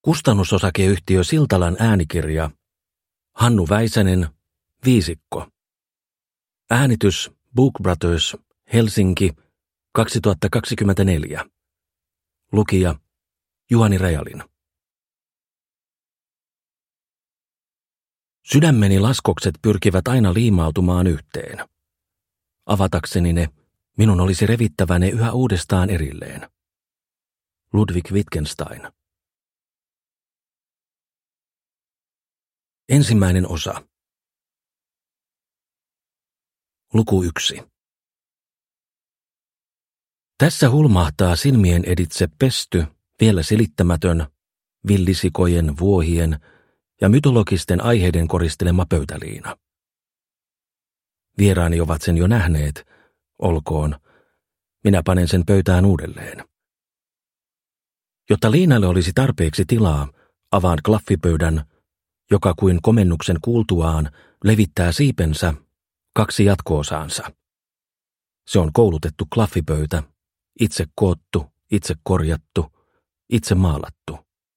Kustannusosakeyhtiö Siltalan äänikirja. Hannu Väisänen, Viisikko. Äänitys Book Brothers, Helsinki, 2024. Lukija Juhani Rajalin. Sydämeni laskokset pyrkivät aina liimautumaan yhteen. Avatakseni ne, minun olisi revittävä ne yhä uudestaan erilleen. Ludwig Wittgenstein. Ensimmäinen osa. Luku 1. Tässä hulmahtaa silmien editse pesty, vielä selittämätön, villisikojen, vuohien ja mytologisten aiheiden koristelema pöytäliina. Vieraani ovat sen jo nähneet, olkoon. Minä panen sen pöytään uudelleen. Jotta liinalle olisi tarpeeksi tilaa, avaan klaffipöydän, joka kuin komennuksen kuultuaan levittää siipensä, 2 jatko-osaansa. Se on koulutettu klaffipöytä, itse koottu, itse korjattu, itse maalattu.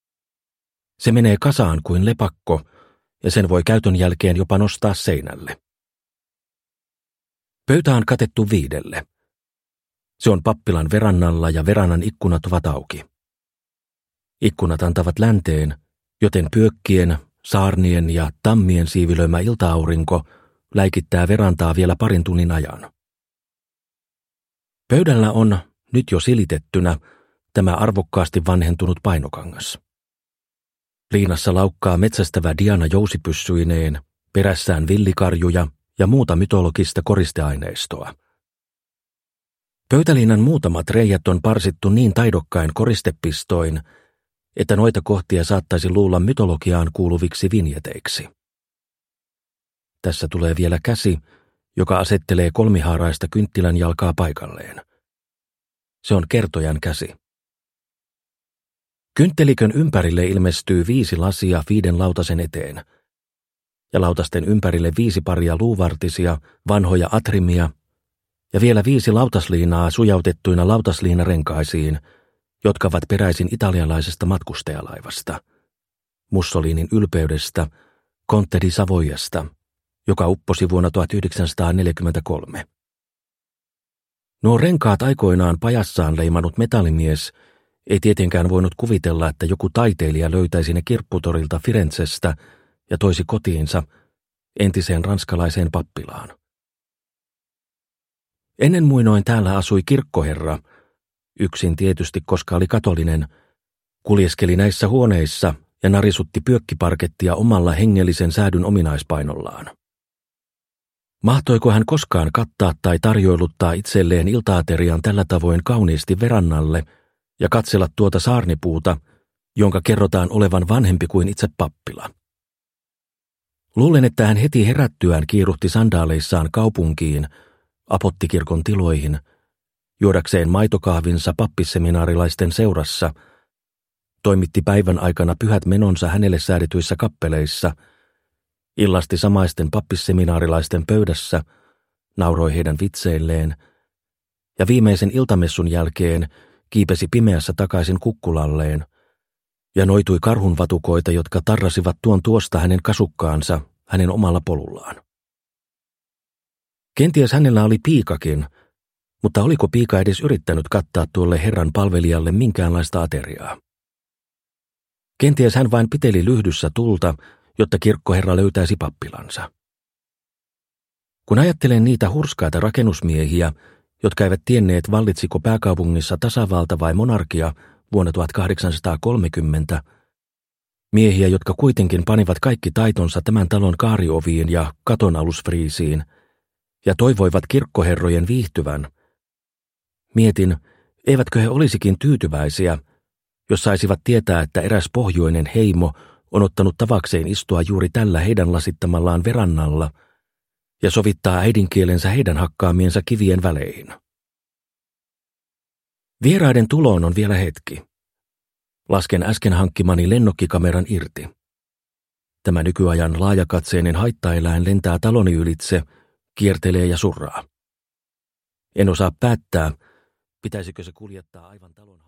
Se menee kasaan kuin lepakko, ja sen voi käytön jälkeen jopa nostaa seinälle. Pöytä on katettu 5. Se on pappilan verannalla ja verannan ikkunat ovat auki. Ikkunat antavat länteen, joten pyökkien, saarnien ja tammien siivilöimä ilta-aurinko läikittää verantaa vielä parin tunnin ajan. Pöydällä on, nyt jo silitettynä, tämä arvokkaasti vanhentunut painokangas. Liinassa laukkaa metsästävä Diana jousipyssyineen, perässään villikarjuja ja muuta mytologista koristeaineistoa. Pöytäliinan muutamat reijät on parsittu niin taidokkain koristepistoin, että noita kohtia saattaisi luulla mytologiaan kuuluviksi vinjeteiksi. Tässä tulee vielä käsi, joka asettelee kolmihaaraista kynttilän jalkaa paikalleen. Se on kertojan käsi. Kynttelikön ympärille ilmestyy 5 lasia 5 lautasen eteen, ja lautasten ympärille 5 paria luuvartisia, vanhoja atrimia, ja vielä 5 lautasliinaa sujautettuina lautasliinarenkaisiin, jotka ovat peräisin italialaisesta matkustajalaivasta, Mussolinin ylpeydestä, Conte di Savoiasta, joka upposi vuonna 1943. Nuo renkaat aikoinaan pajassaan leimannut metallimies ei tietenkään voinut kuvitella, että joku taiteilija löytäisi ne kirpputorilta Firenzestä ja toisi kotiinsa, entiseen ranskalaiseen pappilaan. Ennen muinoin täällä asui kirkkoherra, yksin tietysti koska oli katolinen, kuljeskeli näissä huoneissa ja narisutti pyökkiparkettia omalla hengellisen säädyn ominaispainollaan. Mahtoiko hän koskaan kattaa tai tarjoiluttaa itselleen iltaaterian tällä tavoin kauniisti verannalle ja katsella tuota saarnipuuta, jonka kerrotaan olevan vanhempi kuin itse pappila? Luulen, että hän heti herättyään kiiruhti sandaaleissaan kaupunkiin, apottikirkon tiloihin, juodakseen maitokahvinsa pappisseminaarilaisten seurassa, toimitti päivän aikana pyhät menonsa hänelle säädetyissä kappeleissa, illasti samaisten pappisseminaarilaisten pöydässä, nauroi heidän vitseilleen, ja viimeisen iltamessun jälkeen kiipesi pimeässä takaisin kukkulalleen, ja noitui karhunvatukoita, jotka tarrasivat tuon tuosta hänen kasukkaansa hänen omalla polullaan. Kenties hänellä oli piikakin, mutta oliko piika edes yrittänyt kattaa tuolle herran palvelijalle minkäänlaista ateriaa? Kenties hän vain piteli lyhdyssä tulta, jotta kirkkoherra löytäisi pappilansa. Kun ajattelen niitä hurskaita rakennusmiehiä, jotka eivät tienneet vallitsiko pääkaupungissa tasavalta vai monarkia vuonna 1830, miehiä, jotka kuitenkin panivat kaikki taitonsa tämän talon kaarioviin ja katonalusfriisiin, ja toivoivat kirkkoherrojen viihtyvän, mietin, eivätkö he olisikin tyytyväisiä, jos saisivat tietää, että eräs pohjoinen heimo on ottanut tavakseen istua juuri tällä heidän lasittamallaan verannalla ja sovittaa äidinkielensä heidän hakkaamiensa kivien väleihin. Vieraiden tuloon on vielä hetki. Lasken äsken hankkimani lennokkikameran irti. Tämä nykyajan laajakatseinen haittaeläin lentää taloni ylitse, kiertelee ja surraa. En osaa päättää, pitäisikö se kuljettaa aivan talon